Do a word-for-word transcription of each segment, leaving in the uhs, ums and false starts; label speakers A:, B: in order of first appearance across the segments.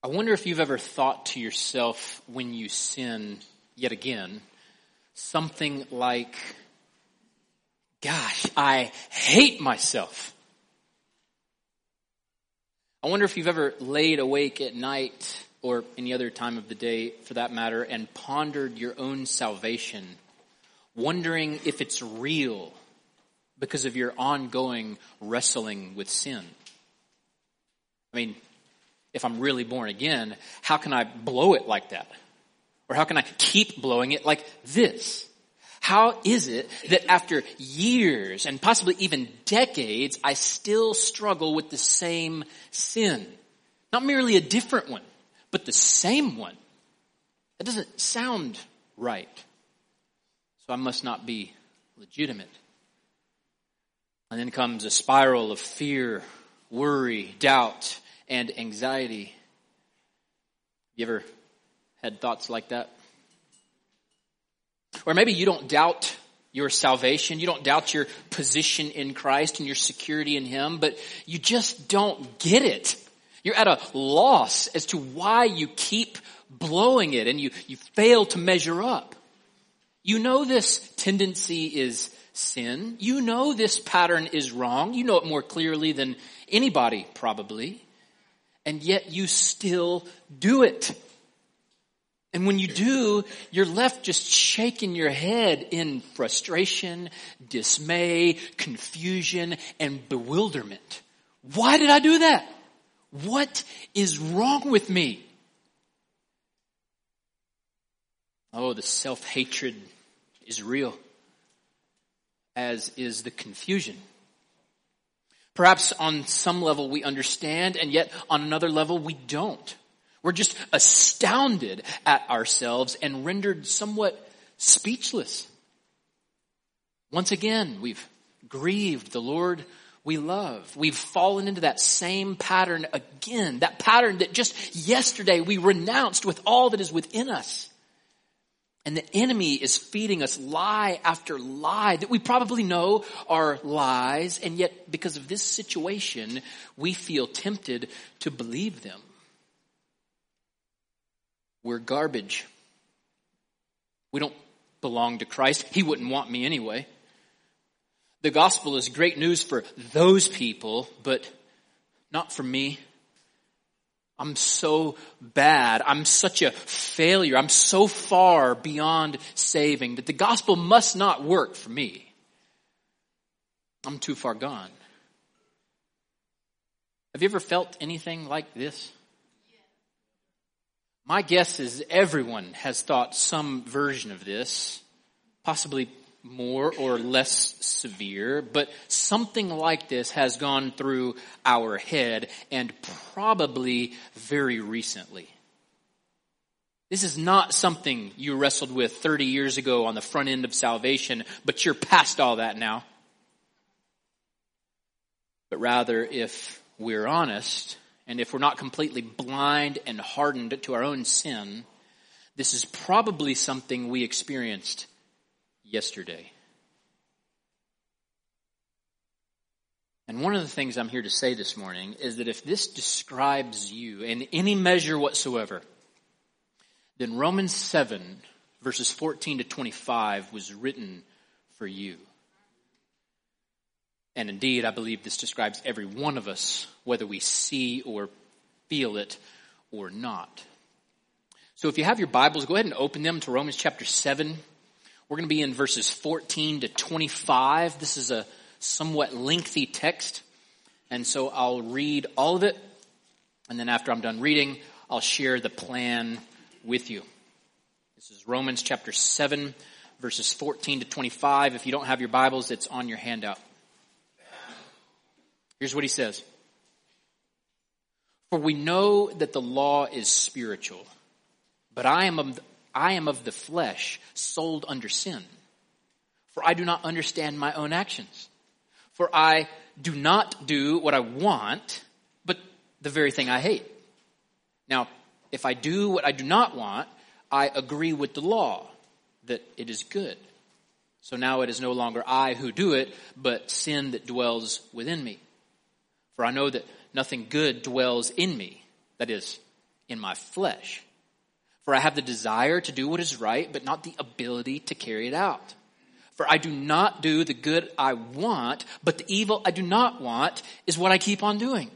A: I wonder if you've ever thought to yourself when you sin yet again, something like, gosh, I hate myself. I wonder if you've ever laid awake at night or any other time of the day for that matter and pondered your own salvation, wondering if it's real because of your ongoing wrestling with sin. I mean, if I'm really born again, how can I blow it like that? Or how can I keep blowing it like this? How is it that after years and possibly even decades, I still struggle with the same sin? Not merely a different one, but the same one. That doesn't sound right. So I must not be legitimate. And then comes a spiral of fear, worry, doubt, and anxiety. You ever had thoughts like that? Or maybe you don't doubt your salvation. You don't doubt your position in Christ and your security in Him, but you just don't get it. You're at a loss as to why you keep blowing it and you, you fail to measure up. You know this tendency is sin. You know this pattern is wrong. You know it more clearly than anybody probably. And yet you still do it. And when you do, you're left just shaking your head in frustration, dismay, confusion, and bewilderment. Why did I do that? What is wrong with me? Oh, the self-hatred is real, as is the confusion. Perhaps on some level we understand, and yet on another level we don't. We're just astounded at ourselves and rendered somewhat speechless. Once again, we've grieved the Lord we love. We've fallen into that same pattern again, that pattern that just yesterday we renounced with all that is within us. And the enemy is feeding us lie after lie that we probably know are lies, and yet because of this situation, we feel tempted to believe them. We're garbage. We don't belong to Christ. He wouldn't want me anyway. The gospel is great news for those people, but not for me. I'm so bad. I'm such a failure. I'm so far beyond saving that the gospel must not work for me. I'm too far gone. Have you ever felt anything like this? My guess is everyone has thought some version of this, possibly more or less severe, but something like this has gone through our head, and probably very recently. This is not something you wrestled with thirty years ago on the front end of salvation, but you're past all that now. But rather, if we're honest, and if we're not completely blind and hardened to our own sin, this is probably something we experienced yesterday. And one of the things I'm here to say this morning is that if this describes you in any measure whatsoever, then Romans seven verses fourteen to twenty-five was written for you. And indeed, I believe this describes every one of us, whether we see or feel it or not. So if you have your Bibles, go ahead and open them to Romans chapter seven. We're going to be in verses fourteen to twenty-five. This is a somewhat lengthy text, and so I'll read all of it, and then after I'm done reading, I'll share the plan with you. This is Romans chapter seven, verses fourteen to twenty-five. If you don't have your Bibles, it's on your handout. Here's what he says. For we know that the law is spiritual, but I am of the, I am of the flesh, sold under sin. For I do not understand my own actions. For I do not do what I want, but the very thing I hate. Now, if I do what I do not want, I agree with the law that it is good. So now it is no longer I who do it, but sin that dwells within me. For I know that nothing good dwells in me, that is, in my flesh. For I have the desire to do what is right, but not the ability to carry it out. For I do not do the good I want, but the evil I do not want is what I keep on doing.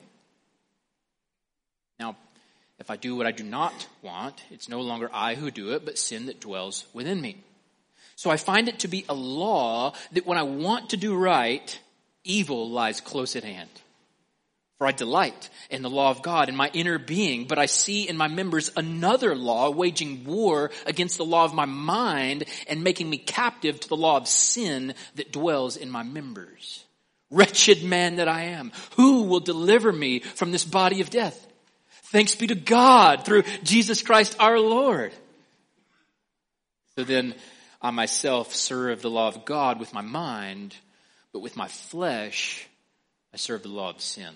A: Now, if I do what I do not want, it's no longer I who do it, but sin that dwells within me. So I find it to be a law that when I want to do right, evil lies close at hand. For I delight in the law of God in my inner being, but I see in my members another law waging war against the law of my mind and making me captive to the law of sin that dwells in my members. Wretched man that I am, who will deliver me from this body of death? Thanks be to God through Jesus Christ our Lord. So then I myself serve the law of God with my mind, but with my flesh I serve the law of sin.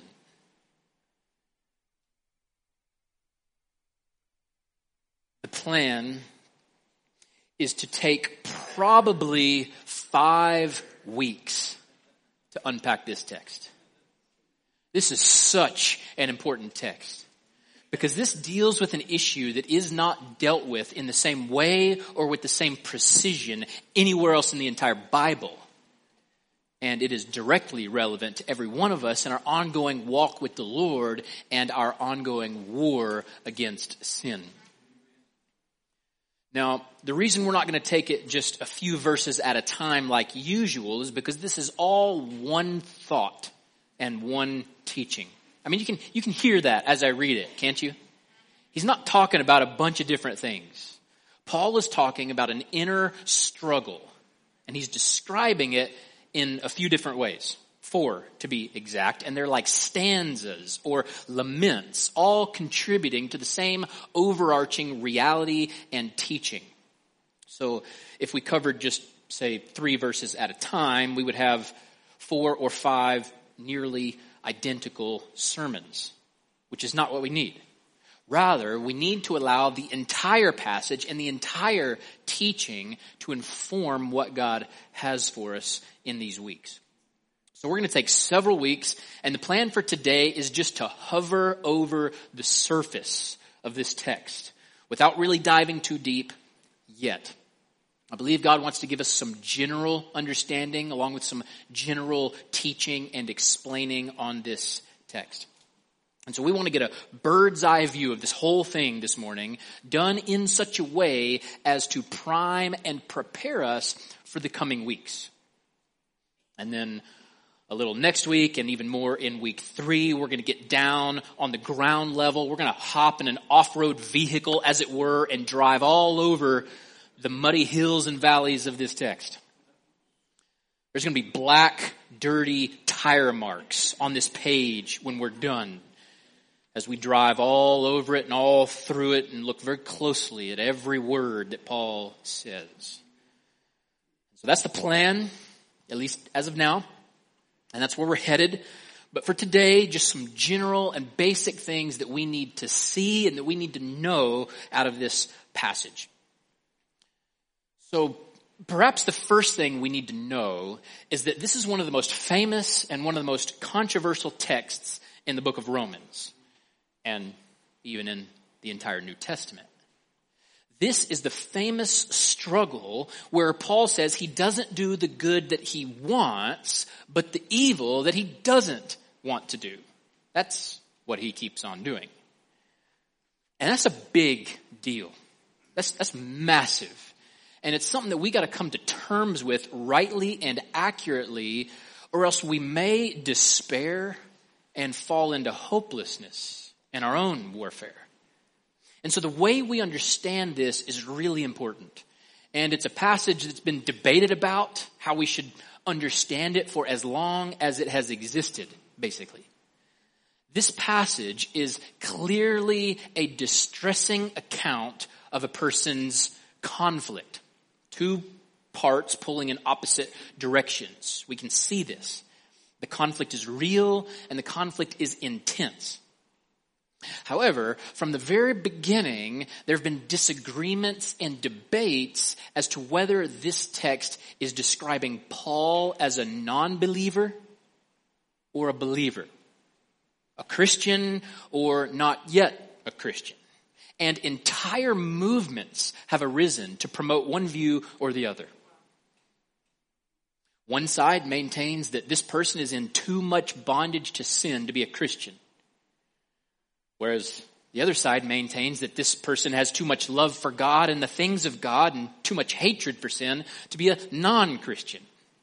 A: The plan is to take probably five weeks to unpack this text. This is such an important text because this deals with an issue that is not dealt with in the same way or with the same precision anywhere else in the entire Bible. And it is directly relevant to every one of us in our ongoing walk with the Lord and our ongoing war against sin. Now, the reason we're not going to take it just a few verses at a time like usual is because this is all one thought and one teaching. I mean, you can you can hear that as I read it, can't you? He's not talking about a bunch of different things. Paul is talking about an inner struggle, and he's describing it in a few different ways. Four, to be exact, and they're like stanzas or laments, all contributing to the same overarching reality and teaching. So if we covered just, say, three verses at a time, we would have four or five nearly identical sermons, which is not what we need. Rather, we need to allow the entire passage and the entire teaching to inform what God has for us in these weeks. So we're going to take several weeks, and the plan for today is just to hover over the surface of this text without really diving too deep yet. I believe God wants to give us some general understanding along with some general teaching and explaining on this text. And so we want to get a bird's eye view of this whole thing this morning, done in such a way as to prime and prepare us for the coming weeks. And then a little next week and even more in week three, we're going to get down on the ground level. We're going to hop in an off-road vehicle, as it were, and drive all over the muddy hills and valleys of this text. There's going to be black, dirty tire marks on this page when we're done, as we drive all over it and all through it and look very closely at every word that Paul says. So that's the plan, at least as of now. And that's where we're headed. But for today, just some general and basic things that we need to see and that we need to know out of this passage. So perhaps the first thing we need to know is that this is one of the most famous and one of the most controversial texts in the book of Romans, and even in the entire New Testament. This is the famous struggle where Paul says he doesn't do the good that he wants, but the evil that he doesn't want to do. That's what he keeps on doing. And that's a big deal. That's, that's massive. And it's something that we got to come to terms with rightly and accurately, or else we may despair and fall into hopelessness in our own warfare. And so the way we understand this is really important. And it's a passage that's been debated about how we should understand it for as long as it has existed, basically. This passage is clearly a distressing account of a person's conflict. Two parts pulling in opposite directions. We can see this. The conflict is real and the conflict is intense. However, from the very beginning, there have been disagreements and debates as to whether this text is describing Paul as a non-believer or a believer, a Christian or not yet a Christian. And entire movements have arisen to promote one view or the other. One side maintains that this person is in too much bondage to sin to be a Christian, whereas the other side maintains that this person has too much love for God and the things of God and too much hatred for sin to be a non-Christian.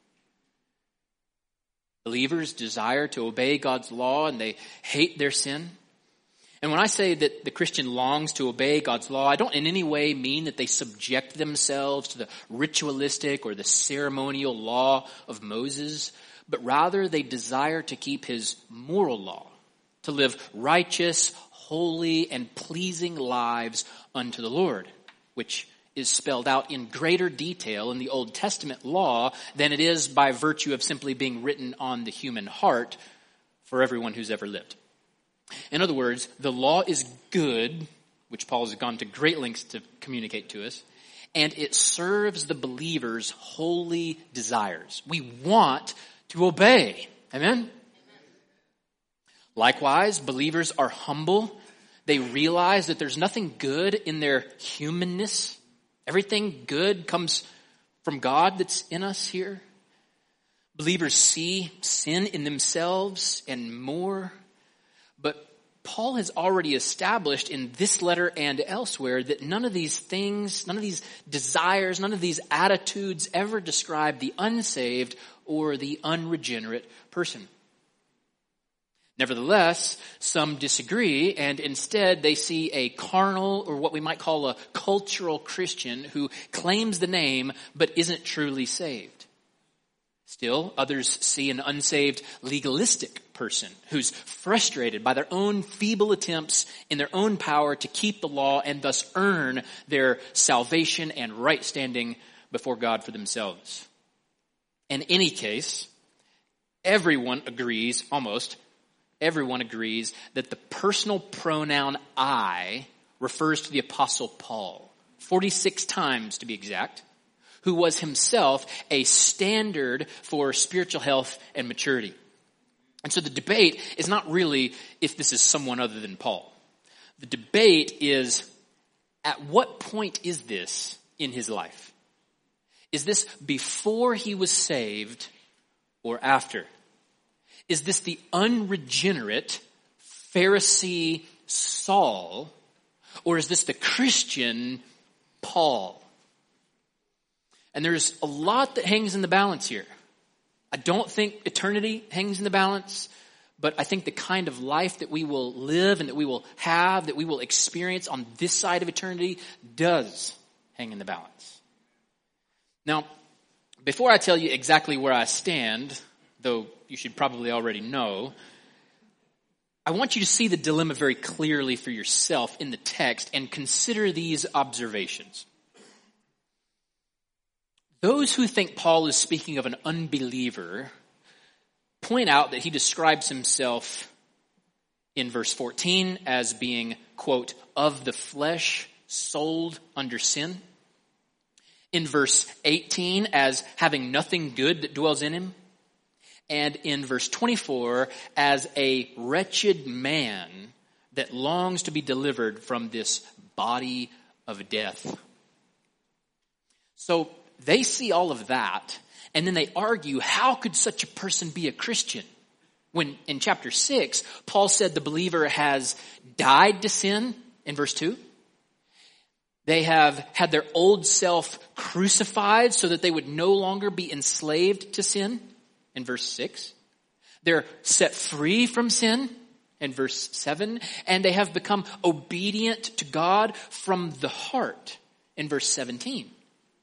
A: Believers desire to obey God's law and they hate their sin. And when I say that the Christian longs to obey God's law, I don't in any way mean that they subject themselves to the ritualistic or the ceremonial law of Moses, but rather they desire to keep his moral law, to live righteous, holy, and pleasing lives unto the Lord, which is spelled out in greater detail in the Old Testament law than it is by virtue of simply being written on the human heart for everyone who's ever lived. In other words, the law is good, which Paul has gone to great lengths to communicate to us, and it serves the believer's holy desires. We want to obey. Amen? Likewise, believers are humble. They realize that there's nothing good in their humanness. Everything good comes from God that's in us here. Believers see sin in themselves and more. But Paul has already established in this letter and elsewhere that none of these things, none of these desires, none of these attitudes ever describe the unsaved or the unregenerate person. Nevertheless, some disagree, and instead they see a carnal, or what we might call a cultural Christian who claims the name but isn't truly saved. Still, others see an unsaved legalistic person who's frustrated by their own feeble attempts in their own power to keep the law and thus earn their salvation and right standing before God for themselves. In any case, everyone agrees, almost everyone agrees, that the personal pronoun I refers to the Apostle Paul, forty-six times to be exact, who was himself a standard for spiritual health and maturity. And so the debate is not really if this is someone other than Paul. The debate is, at what point is this in his life? Is this before he was saved or after? Is this the unregenerate Pharisee Saul, or is this the Christian Paul? And there's a lot that hangs in the balance here. I don't think eternity hangs in the balance, but I think the kind of life that we will live and that we will have, that we will experience on this side of eternity does hang in the balance. Now, before I tell you exactly where I stand, though you should probably already know, I want you to see the dilemma very clearly for yourself in the text and consider these observations. Those who think Paul is speaking of an unbeliever point out that he describes himself in verse fourteen as being, quote, of the flesh, sold under sin. In verse eighteen as having nothing good that dwells in him. And in verse twenty-four as a wretched man that longs to be delivered from this body of death. So they see all of that, and then they argue, how could such a person be a Christian? When in chapter six, Paul said the believer has died to sin in verse two. They have had their old self crucified so that they would no longer be enslaved to sin in verse six. They're set free from sin in verse seven. And they have become obedient to God from the heart in verse seventeen.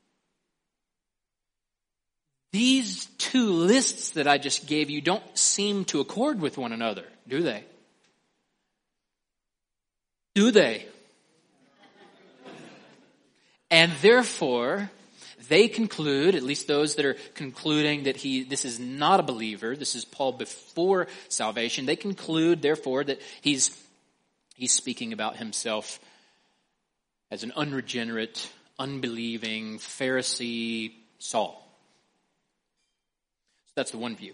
A: These two lists that I just gave you don't seem to accord with one another, do they? Do they? And therefore, they conclude, at least those that are concluding that he, this is not a believer, this is Paul before salvation, they conclude, therefore, that he's, he's speaking about himself as an unregenerate, unbelieving Pharisee Saul. That's the one view.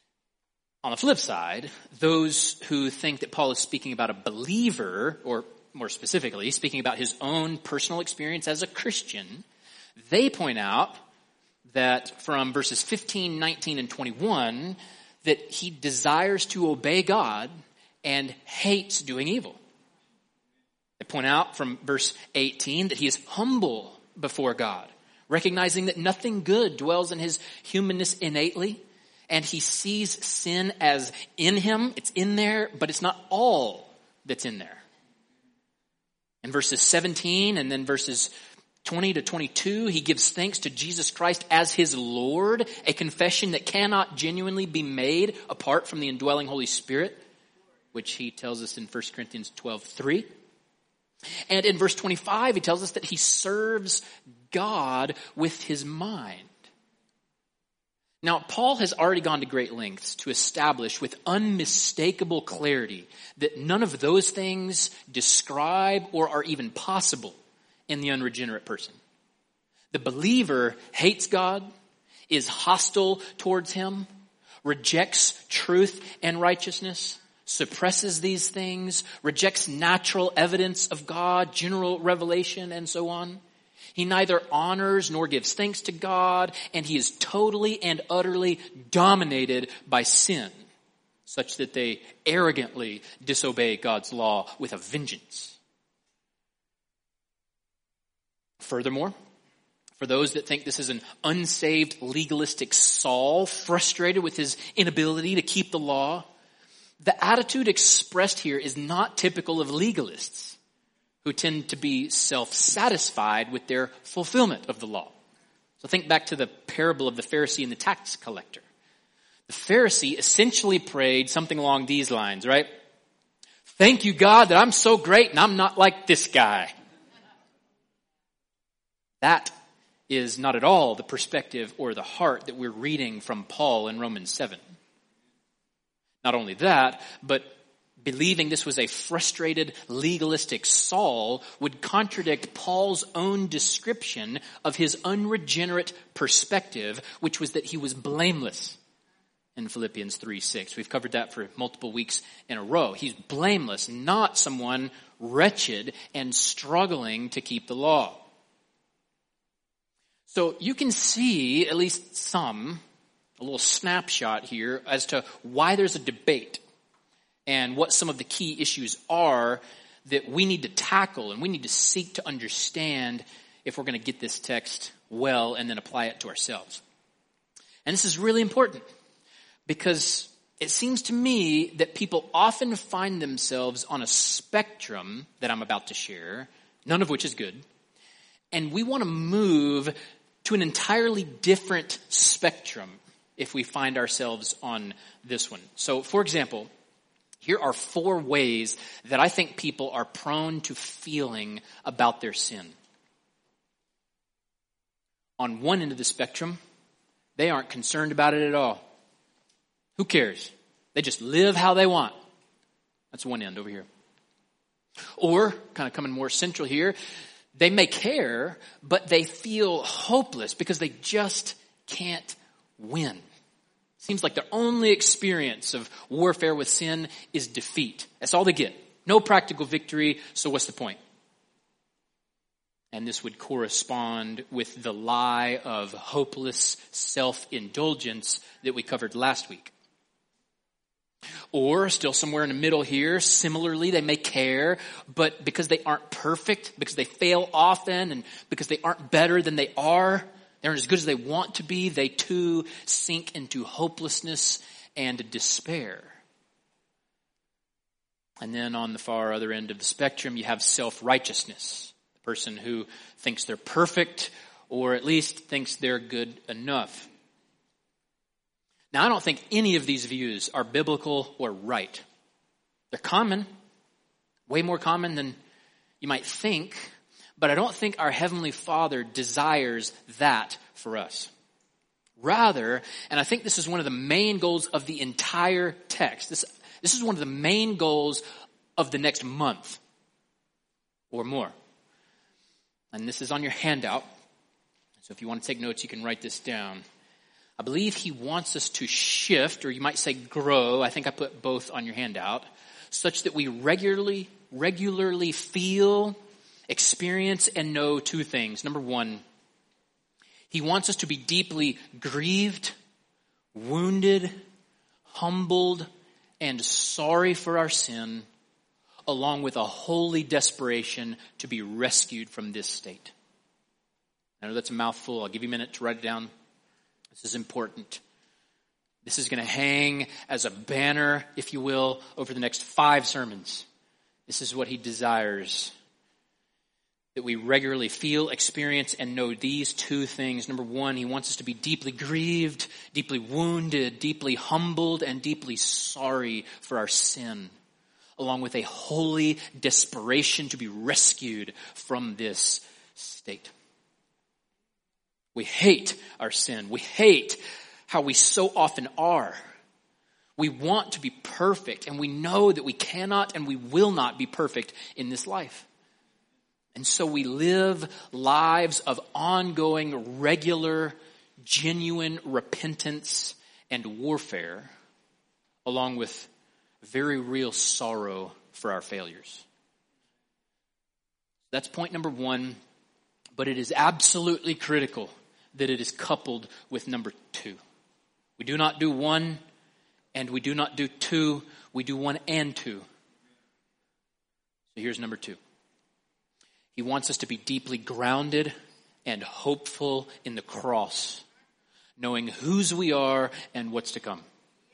A: On the flip side, those who think that Paul is speaking about a believer, or more specifically, speaking about his own personal experience as a Christian, they point out that from verses fifteen, nineteen, and twenty-one, that he desires to obey God and hates doing evil. They point out from verse eighteen that he is humble before God, recognizing that nothing good dwells in his humanness innately, and he sees sin as in him. It's in there, but it's not all that's in there. In verses seventeen and then verses twenty to twenty-two, he gives thanks to Jesus Christ as his Lord, a confession that cannot genuinely be made apart from the indwelling Holy Spirit, which he tells us in First Corinthians twelve three. And in verse twenty-five, he tells us that he serves God with his mind. Now, Paul has already gone to great lengths to establish with unmistakable clarity that none of those things describe or are even possible in the unregenerate person. The believer hates God, is hostile towards him, rejects truth and righteousness, suppresses these things, rejects natural evidence of God, general revelation, and so on. He neither honors nor gives thanks to God, and he is totally and utterly dominated by sin, such that they arrogantly disobey God's law with a vengeance. Furthermore, for those that think this is an unsaved legalistic Saul, frustrated with his inability to keep the law, the attitude expressed here is not typical of legalists who tend to be self-satisfied with their fulfillment of the law. So think back to the parable of the Pharisee and the tax collector. The Pharisee essentially prayed something along these lines, right? Thank you, God, that I'm so great and I'm not like this guy. That is not at all the perspective or the heart that we're reading from Paul in Romans seven. Not only that, but believing this was a frustrated, legalistic Saul would contradict Paul's own description of his unregenerate perspective, which was that he was blameless in Philippians three six. We've covered that for multiple weeks in a row. He's blameless, not someone wretched and struggling to keep the law. So you can see at least some, a little snapshot here as to why there's a debate and what some of the key issues are that we need to tackle and we need to seek to understand if we're going to get this text well and then apply it to ourselves. And this is really important because it seems to me that people often find themselves on a spectrum that I'm about to share, none of which is good, and we want to move to an entirely different spectrum if we find ourselves on this one. So, for example, here are four ways that I think people are prone to feeling about their sin. On one end of the spectrum, they aren't concerned about it at all. Who cares? They just live how they want. That's one end over here. Or, kind of coming more central here, they may care, but they feel hopeless because they just can't win. Seems like their only experience of warfare with sin is defeat. That's all they get. No practical victory, so what's the point? And this would correspond with the lie of hopeless self-indulgence that we covered last week. Or, still somewhere in the middle here, similarly, they may care, but because they aren't perfect, because they fail often, and because they aren't better than they are, they aren't as good as they want to be, they too sink into hopelessness and despair. And then on the far other end of the spectrum, you have self-righteousness. The person who thinks they're perfect, or at least thinks they're good enough. Now, I don't think any of these views are biblical or right. They're common, way more common than you might think, but I don't think our Heavenly Father desires that for us. Rather, and I think this is one of the main goals of the entire text, this, this is one of the main goals of the next month or more. And this is on your handout, so if you want to take notes, you can write this down. I believe he wants us to shift, or you might say grow. I think I put both on your handout. such that we regularly, regularly feel, experience, and know two things. Number one, he wants us to be deeply grieved, wounded, humbled, and sorry for our sin, along with a holy desperation to be rescued from this state. I know that's a mouthful. I'll give you a minute to write it down. This is important. This is going to hang as a banner, if you will, over the next five sermons. This is what he desires. That we regularly feel, experience, and know these two things. Number one, he wants us to be deeply grieved, deeply wounded, deeply humbled, and deeply sorry for our sin, along with a holy desperation to be rescued from this state. We hate our sin. We hate how we so often are. We want to be perfect, and we know that we cannot and we will not be perfect in this life. And so we live lives of ongoing, regular, genuine repentance and warfare, along with very real sorrow for our failures. That's point number one, but it is absolutely critical that it is coupled with number two. We do not do one, and we do not do two. We do one and two. So here's number two. He wants us to be deeply grounded and hopeful in the cross, knowing whose we are and what's to come.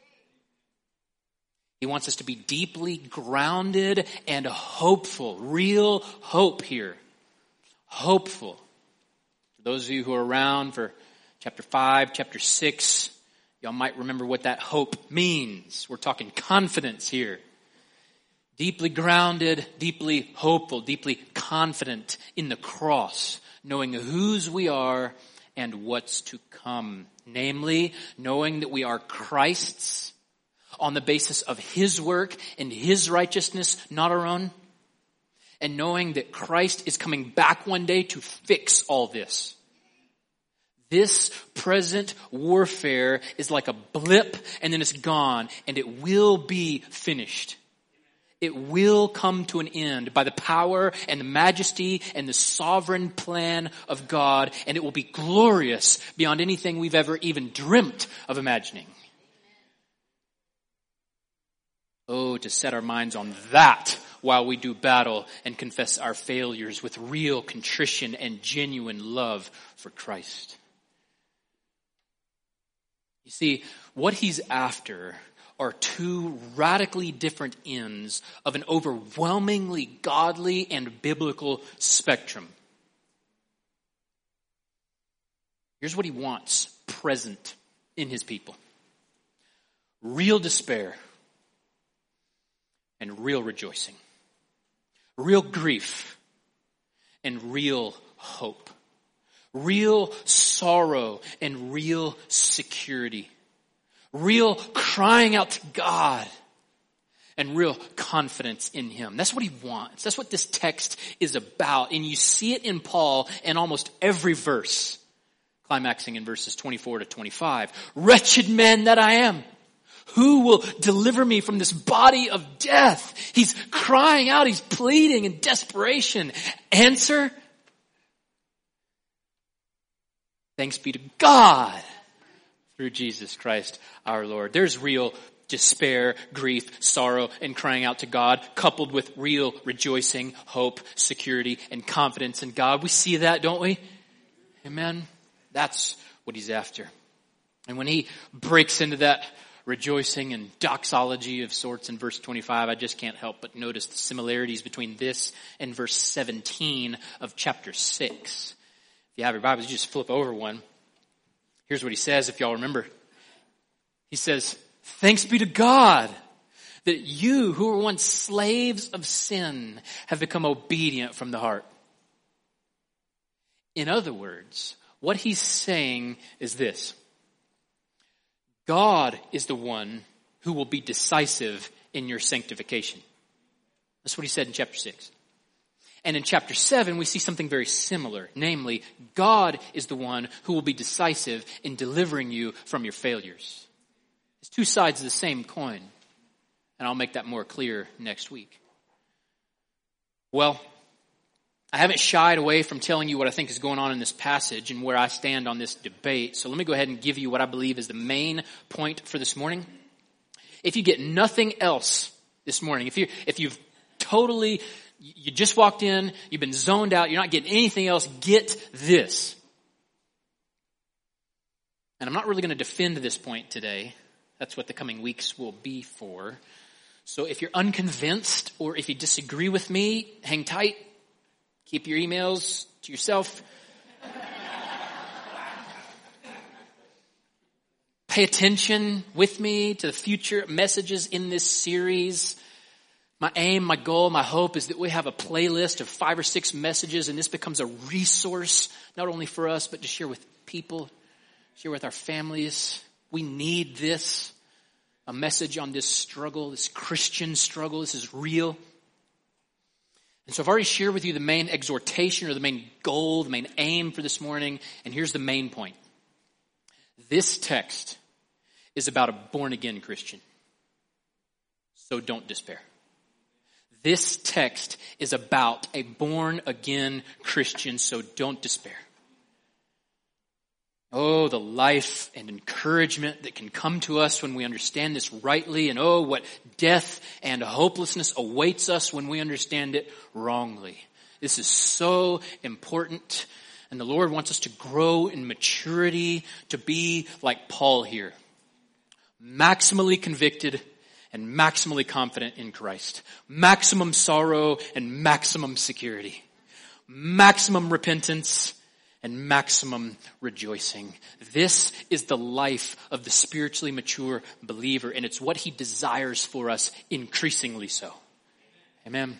A: He wants us to be deeply grounded and hopeful. Real hope here. Hopeful. For those of you who are around for chapter five, chapter six, y'all might remember what that hope means. We're talking confidence here. Deeply grounded, deeply hopeful, deeply confident in the cross, knowing whose we are and what's to come. Namely, knowing that we are Christ's on the basis of his work and his righteousness, not our own. And knowing that Christ is coming back one day to fix all this. This present warfare is like a blip and then it's gone, and it will be finished. It will come to an end by the power and the majesty and the sovereign plan of God, and it will be glorious beyond anything we've ever even dreamt of imagining. Oh, to set our minds on that while we do battle and confess our failures with real contrition and genuine love for Christ. You see, what he's after are two radically different ends of an overwhelmingly godly and biblical spectrum. Here's what he wants present in his people. Real despair and real rejoicing. Real grief and real hope. Real sorrow and real security. Real crying out to God and real confidence in him. That's what he wants. That's what this text is about. And you see it in Paul in almost every verse, climaxing in verses twenty-four to twenty-five. Wretched man that I am, who will deliver me from this body of death? He's crying out. He's pleading in desperation. Answer: thanks be to God through Jesus Christ our Lord. There's real despair, grief, sorrow, and crying out to God, coupled with real rejoicing, hope, security, and confidence in God. We see that, don't we? Amen. That's what he's after. And when he breaks into that rejoicing and doxology of sorts in verse twenty-five, I just can't help but notice the similarities between this and verse seventeen of chapter six. If you have your Bibles, you just flip over one. Here's what he says, if y'all remember. He says, thanks be to God that you who were once slaves of sin have become obedient from the heart. In other words, what he's saying is this. God is the one who will be decisive in your sanctification. That's what he said in chapter six. And in chapter seven, we see something very similar. Namely, God is the one who will be decisive in delivering you from your failures. It's two sides of the same coin. And I'll make that more clear next week. Well, I haven't shied away from telling you what I think is going on in this passage and where I stand on this debate. So let me go ahead and give you what I believe is the main point for this morning. If you get nothing else this morning, if you if you've totally, you just walked in, you've been zoned out, you're not getting anything else, get this. And I'm not really going to defend this point today. That's what the coming weeks will be for. So if you're unconvinced or if you disagree with me, hang tight. Keep your emails to yourself. Pay attention with me to the future messages in this series. My aim, my goal, my hope is that we have a playlist of five or six messages and this becomes a resource, not only for us, but to share with people, share with our families. We need this. A message on this struggle, this Christian struggle. This is real. And so I've already shared with you the main exhortation or the main goal, the main aim for this morning. And here's the main point. This text is about a born-again Christian. So don't despair. This text is about a born-again Christian, so don't despair. Oh, the life and encouragement that can come to us when we understand this rightly. And oh, what death and hopelessness awaits us when we understand it wrongly. This is so important. And the Lord wants us to grow in maturity, to be like Paul here. Maximally convicted and maximally confident in Christ. Maximum sorrow and maximum security. Maximum repentance and maximum rejoicing. This is the life of the spiritually mature believer, and it's what he desires for us increasingly so. Amen.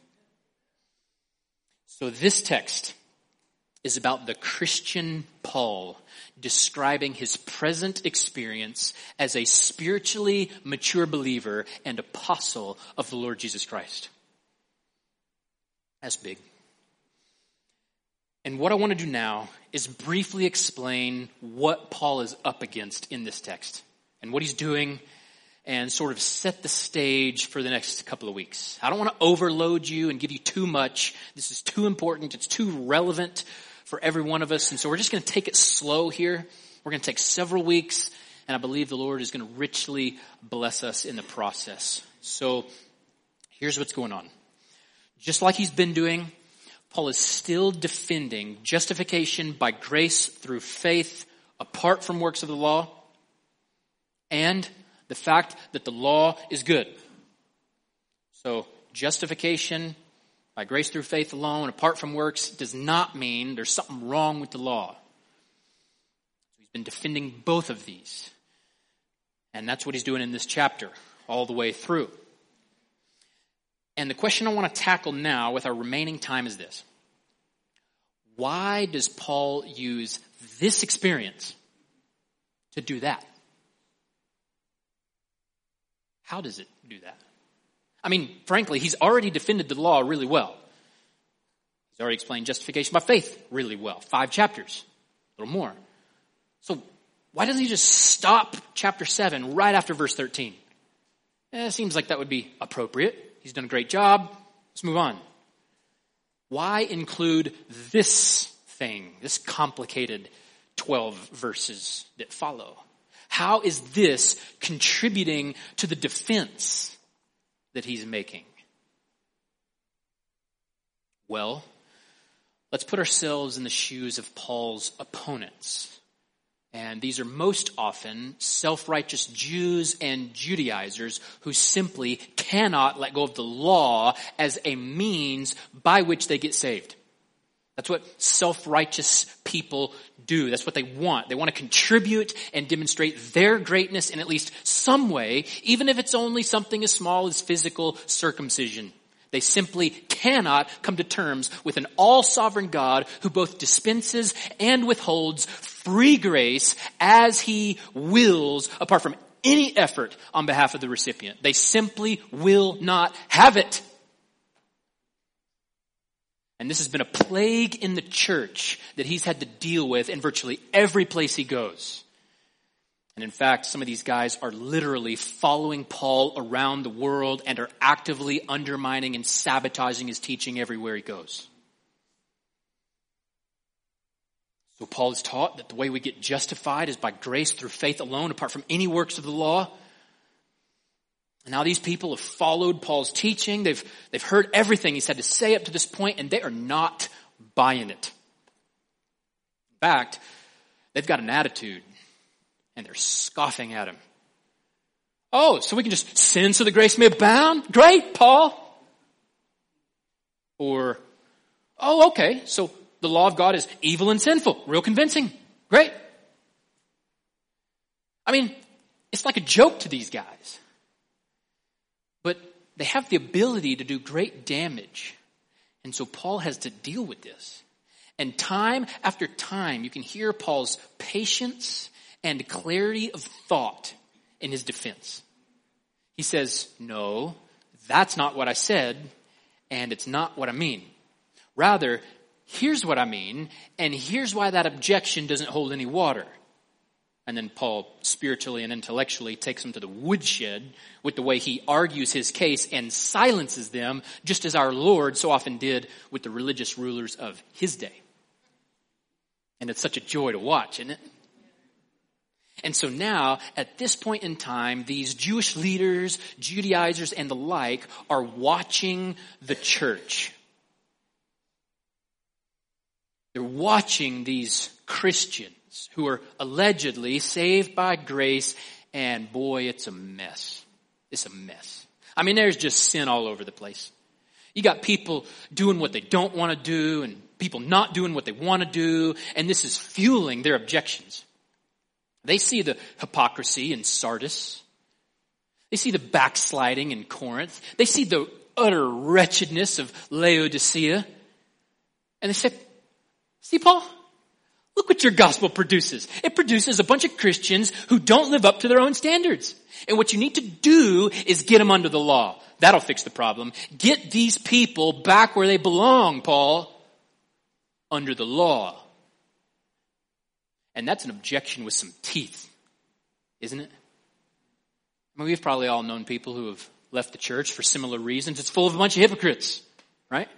A: So this text is about the Christian Paul describing his present experience as a spiritually mature believer and apostle of the Lord Jesus Christ. That's big. And what I want to do now is briefly explain what Paul is up against in this text and what he's doing and sort of set the stage for the next couple of weeks. I don't want to overload you and give you too much. This is too important. It's too relevant for every one of us. And so we're just going to take it slow here. We're going to take several weeks, and I believe the Lord is going to richly bless us in the process. So here's what's going on. Just like he's been doing, Paul is still defending justification by grace through faith apart from works of the law and the fact that the law is good. So justification by grace through faith alone, apart from works, does not mean there's something wrong with the law. So he's been defending both of these. And that's what he's doing in this chapter all the way through. And the question I want to tackle now with our remaining time is this. Why does Paul use this experience to do that? How does it do that? I mean, frankly, he's already defended the law really well. He's already explained justification by faith really well. Five chapters, a little more. So why doesn't he just stop chapter seven right after verse thirteen? Eh, it seems like that would be appropriate. He's done a great job. Let's move on. Why include this thing, this complicated twelve verses that follow? How is this contributing to the defense that he's making? Well, let's put ourselves in the shoes of Paul's opponents. And these are most often self-righteous Jews and Judaizers who simply cannot let go of the law as a means by which they get saved. That's what self-righteous people do. That's what they want. They want to contribute and demonstrate their greatness in at least some way, even if it's only something as small as physical circumcision. They simply cannot come to terms with an all-sovereign God who both dispenses and withholds free grace as he wills apart from any effort on behalf of the recipient. They simply will not have it. And this has been a plague in the church that he's had to deal with in virtually every place he goes. And in fact, some of these guys are literally following Paul around the world and are actively undermining and sabotaging his teaching everywhere he goes. So Paul has taught that the way we get justified is by grace through faith alone, apart from any works of the law. And now these people have followed Paul's teaching. They've, they've heard everything he's had to say up to this point, and they are not buying it. In fact, they've got an attitude, and they're scoffing at him. Oh, so we can just sin so the grace may abound? Great, Paul. Or, oh, okay, so the law of God is evil and sinful. Real convincing. Great. I mean, it's like a joke to these guys. But they have the ability to do great damage. And so Paul has to deal with this. And time after time, you can hear Paul's patience and clarity of thought in his defense. He says, no, that's not what I said, and it's not what I mean. Rather, here's what I mean, and here's why that objection doesn't hold any water. And then Paul spiritually and intellectually takes them to the woodshed with the way he argues his case and silences them, just as our Lord so often did with the religious rulers of his day. And it's such a joy to watch, isn't it? And so now, at this point in time, these Jewish leaders, Judaizers, and the like are watching the church. They're watching these Christians who are allegedly saved by grace, and boy, it's a mess. It's a mess. I mean, there's just sin all over the place. You got people doing what they don't want to do, and people not doing what they want to do, and this is fueling their objections. They see the hypocrisy in Sardis. They see the backsliding in Corinth. They see the utter wretchedness of Laodicea. And they say, see, Paul, look what your gospel produces. It produces a bunch of Christians who don't live up to their own standards. And what you need to do is get them under the law. That'll fix the problem. Get these people back where they belong, Paul, under the law. And that's an objection with some teeth, isn't it? I mean, we've probably all known people who have left the church for similar reasons. It's full of a bunch of hypocrites, right?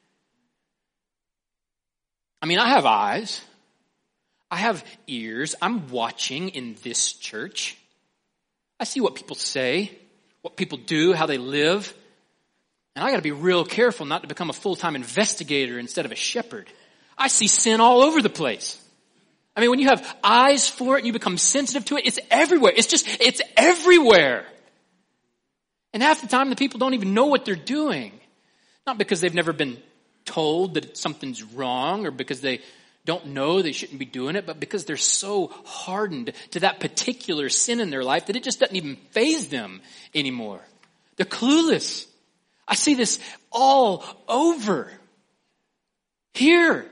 A: I mean, I have eyes. I have ears. I'm watching in this church. I see what people say, what people do, how they live. And I got to be real careful not to become a full-time investigator instead of a shepherd. I see sin all over the place. I mean, when you have eyes for it and you become sensitive to it, it's everywhere. It's just, it's everywhere. And half the time the people don't even know what they're doing. Not because they've never been told that something's wrong or because they don't know they shouldn't be doing it, but because they're so hardened to that particular sin in their life that it just doesn't even faze them anymore. They're clueless. I see this all over. Here.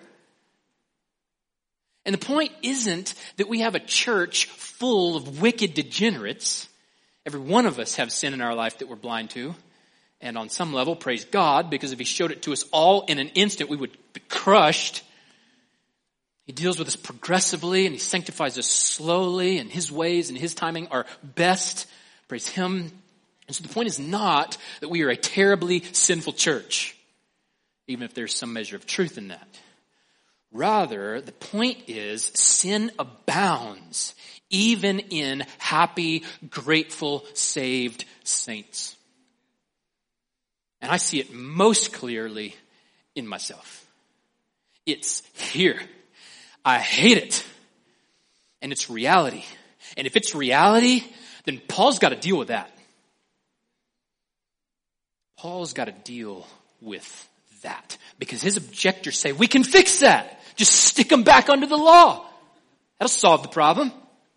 A: And the point isn't that we have a church full of wicked degenerates. Every one of us have sin in our life that we're blind to. And on some level, praise God, because if he showed it to us all in an instant, we would be crushed. He deals with us progressively and he sanctifies us slowly, and his ways and his timing are best. Praise him. And so the point is not that we are a terribly sinful church, even if there's some measure of truth in that. Rather, the point is sin abounds even in happy, grateful, saved saints. And I see it most clearly in myself. It's here. I hate it. And it's reality. And if it's reality, then Paul's got to deal with that. Paul's got to deal with that. Because his objectors say, we can fix that. Just stick them back under the law. That'll solve the problem.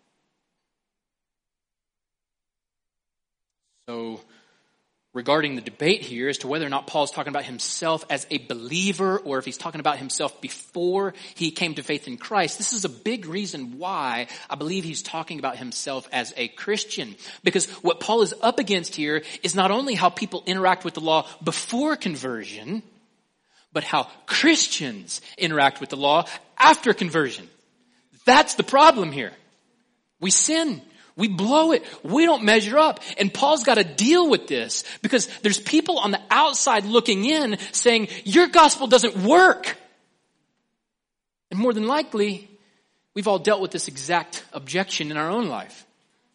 A: So, regarding the debate here as to whether or not Paul's talking about himself as a believer or if he's talking about himself before he came to faith in Christ, this is a big reason why I believe he's talking about himself as a Christian. Because what Paul is up against here is not only how people interact with the law before conversion, but how Christians interact with the law after conversion. That's the problem here. We sin. We blow it. We don't measure up. And Paul's got to deal with this because there's people on the outside looking in saying, your gospel doesn't work. And more than likely, we've all dealt with this exact objection in our own life.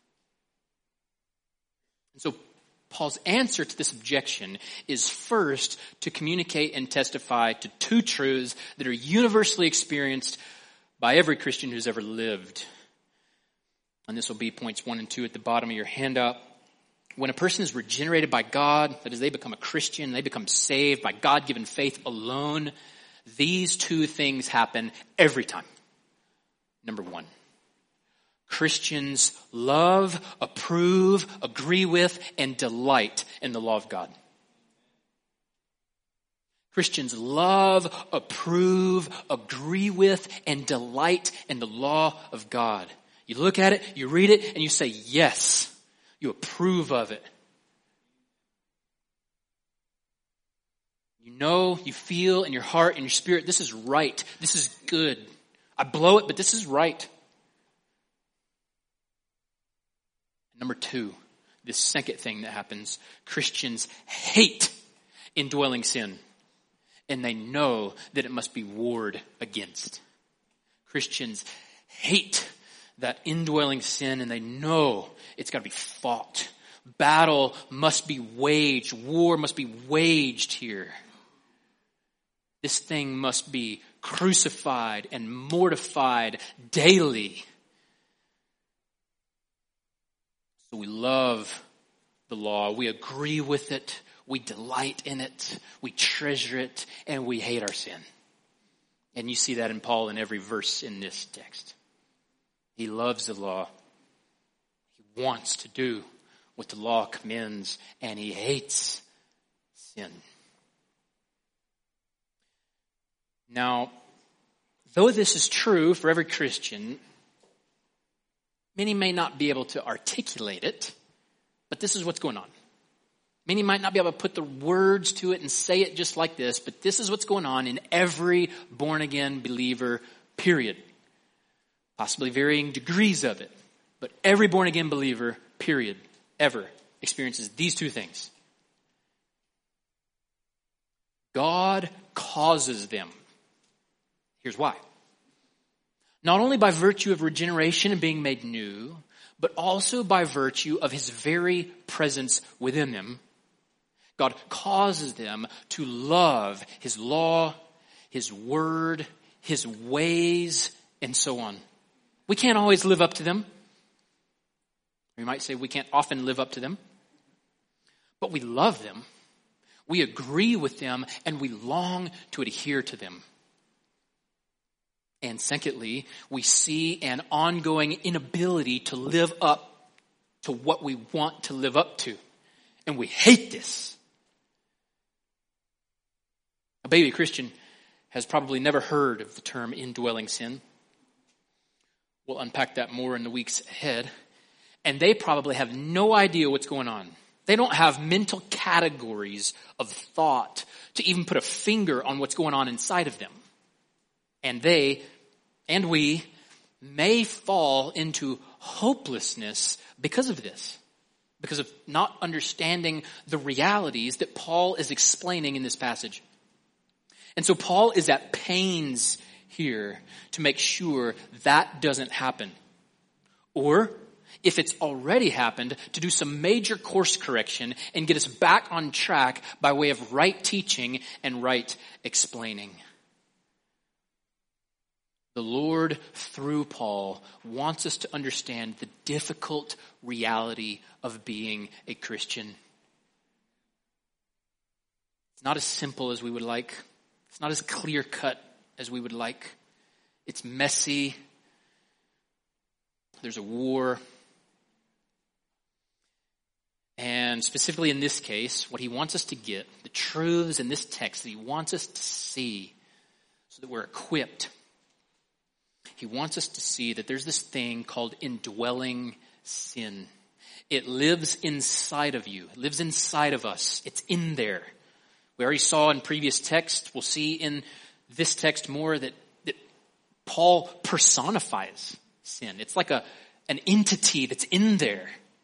A: And so Paul's answer to this objection is first to communicate and testify to two truths that are universally experienced by every Christian who's ever lived. And this will be points one and two at the bottom of your handout. When a person is regenerated by God, that is, they become a Christian, they become saved by God-given faith alone, these two things happen every time. Number one, Christians love, approve, agree with, and delight in the law of God. Christians love, approve, agree with, and delight in the law of God. You look at it, you read it, and you say, yes, you approve of it. You know, you feel in your heart and your spirit, this is right. This is good. I blow it, but this is right. Number two, this second thing that happens, Christians hate indwelling sin, and they know that it must be warred against. Christians hate that indwelling sin, and they know it's got to be fought. Battle must be waged. War must be waged here. This thing must be crucified and mortified daily. So we love the law. We agree with it. We delight in it. We treasure it. And we hate our sin. And you see that in Paul in every verse in this text. He loves the law. He wants to do what the law commends. And he hates sin. Now, though this is true for every Christian, many may not be able to articulate it, but this is what's going on. Many might not be able to put the words to it and say it just like this, but this is what's going on in every born-again believer, period. Possibly varying degrees of it, but every born-again believer, period, ever experiences these two things. God causes them. Here's why. Not only by virtue of regeneration and being made new, but also by virtue of his very presence within them. God causes them to love his law, his word, his ways, and so on. We can't always live up to them. We might say we can't often live up to them. But we love them. We agree with them, and we long to adhere to them. And secondly, we see an ongoing inability to live up to what we want to live up to. And we hate this. A baby Christian has probably never heard of the term indwelling sin. We'll unpack that more in the weeks ahead. And they probably have no idea what's going on. They don't have mental categories of thought to even put a finger on what's going on inside of them. And they, and we, may fall into hopelessness because of this. Because of not understanding the realities that Paul is explaining in this passage. And so Paul is at pains here to make sure that doesn't happen. Or, if it's already happened, to do some major course correction and get us back on track by way of right teaching and right explaining. The Lord, through Paul, wants us to understand the difficult reality of being a Christian. It's not as simple as we would like. It's not as clear-cut as we would like. It's messy. There's a war. And specifically in this case, what he wants us to get, the truths in this text that he wants us to see so that we're equipped. He wants us to see that there's this thing called indwelling sin. It lives inside of you. It lives inside of us. It's in there. We already saw in previous texts. We'll see in this text more that, that Paul personifies sin. It's like a an entity that's in there.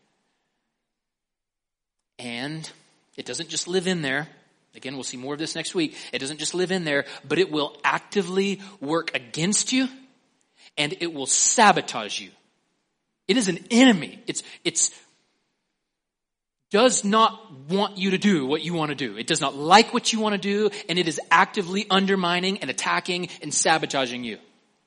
A: And it doesn't just live in there. Again, we'll see more of this next week. It doesn't just live in there, but it will actively work against you and it will sabotage you. It is an enemy. It's, it's, does not want you to do what you want to do. It does not like what you want to do, and it is actively undermining and attacking and sabotaging you.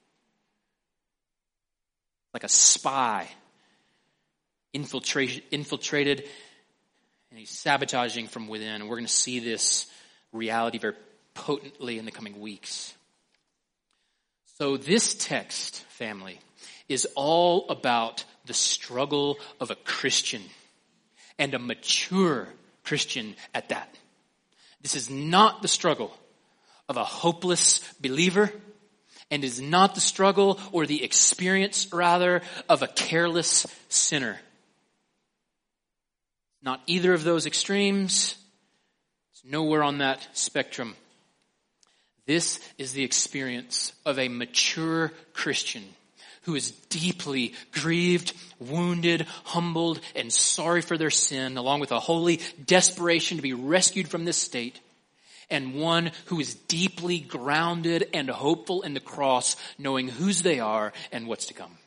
A: Like a spy infiltrated, infiltrated, and he's sabotaging from within. And we're going to see this reality very potently in the coming weeks. So this text, family, is all about the struggle of a Christian. And a mature Christian at that. This is not the struggle of a hopeless believer, and is not the struggle or the experience, rather, of a careless sinner. Not either of those extremes. It's nowhere on that spectrum. This is the experience of a mature Christian who is deeply grieved, wounded, humbled, and sorry for their sin, along with a holy desperation to be rescued from this state, and one who is deeply grounded and hopeful in the cross, knowing whose they are and what's to come.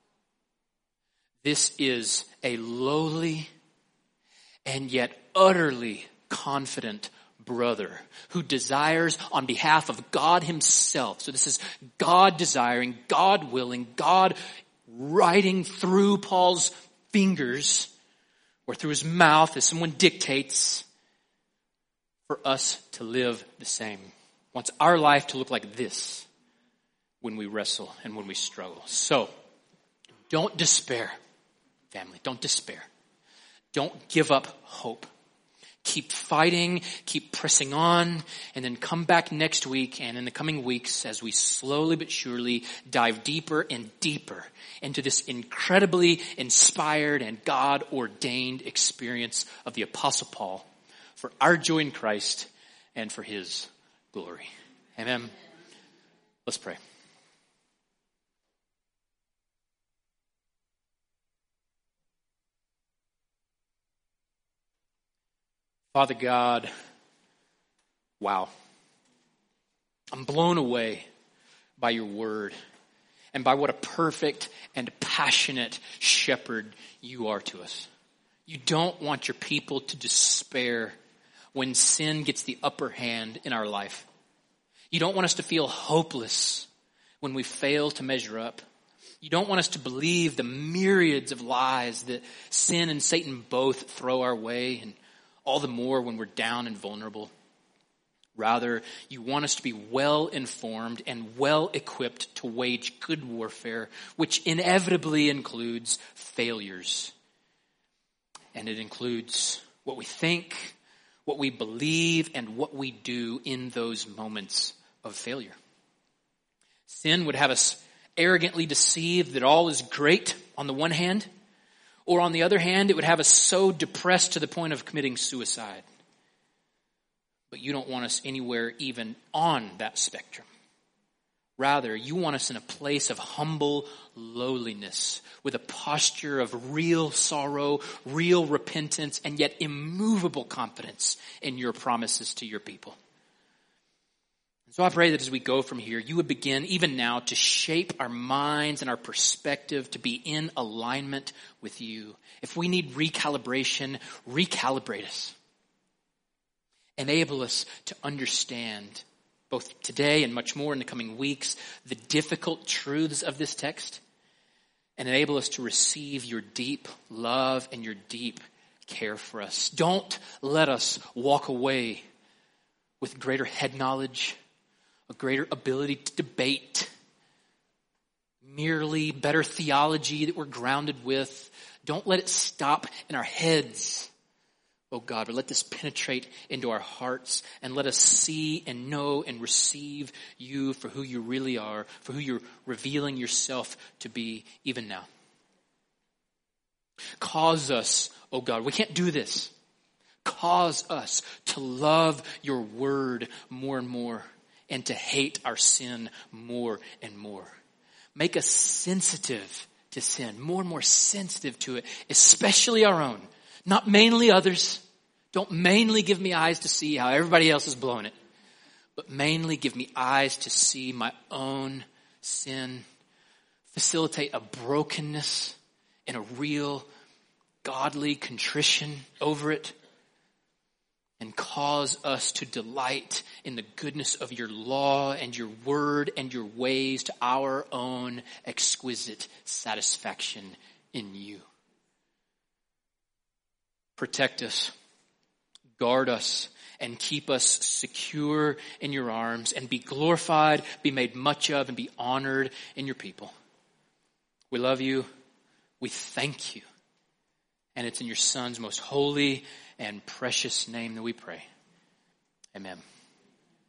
A: This is a lowly and yet utterly confident brother who desires on behalf of God himself. So this is God desiring, God willing, God writing through Paul's fingers or through his mouth as someone dictates for us to live the same. Wants our life to look like this when we wrestle and when we struggle. So don't despair, family. Don't despair. Don't give up hope. Keep fighting, keep pressing on, and then come back next week and in the coming weeks as we slowly but surely dive deeper and deeper into this incredibly inspired and God-ordained experience of the Apostle Paul for our joy in Christ and for his glory. Amen. Let's pray. Father God, wow. I'm blown away by your word and by what a perfect and passionate shepherd you are to us. You don't want your people to despair when sin gets the upper hand in our life. You don't want us to feel hopeless when we fail to measure up. You don't want us to believe the myriads of lies that sin and Satan both throw our way, and all the more when we're down and vulnerable. Rather, you want us to be well informed and well equipped to wage good warfare, which inevitably includes failures. And it includes what we think, what we believe, and what we do in those moments of failure. Sin would have us arrogantly deceived that all is great on the one hand, or on the other hand, it would have us so depressed to the point of committing suicide. But you don't want us anywhere even on that spectrum. Rather, you want us in a place of humble lowliness, with a posture of real sorrow, real repentance, and yet immovable confidence in your promises to your people. So I pray that as we go from here, you would begin even now to shape our minds and our perspective to be in alignment with you. If we need recalibration, recalibrate us. Enable us to understand, both today and much more in the coming weeks, the difficult truths of this text, and enable us to receive your deep love and your deep care for us. Don't let us walk away with greater head knowledge, a greater ability to debate, merely better theology that we're grounded with. Don't let it stop in our heads, oh God, but let this penetrate into our hearts and let us see and know and receive you for who you really are, for who you're revealing yourself to be even now. Cause us, oh God, we can't do this. Cause us to love your word more and more, and to hate our sin more and more. Make us sensitive to to sin, more and more sensitive to it, especially our own, not mainly others. Don't mainly give me eyes to see how everybody else is blowing it, but mainly give me eyes to see my own sin. Facilitate a brokenness and a real godly contrition over it. And cause us to delight in the goodness of your law and your word and your ways to our own exquisite satisfaction in you. Protect us, guard us, and keep us secure in your arms, and be glorified, be made much of, and be honored in your people. We love you. We thank you. And it's in your Son's most holy and precious name that we pray. Amen.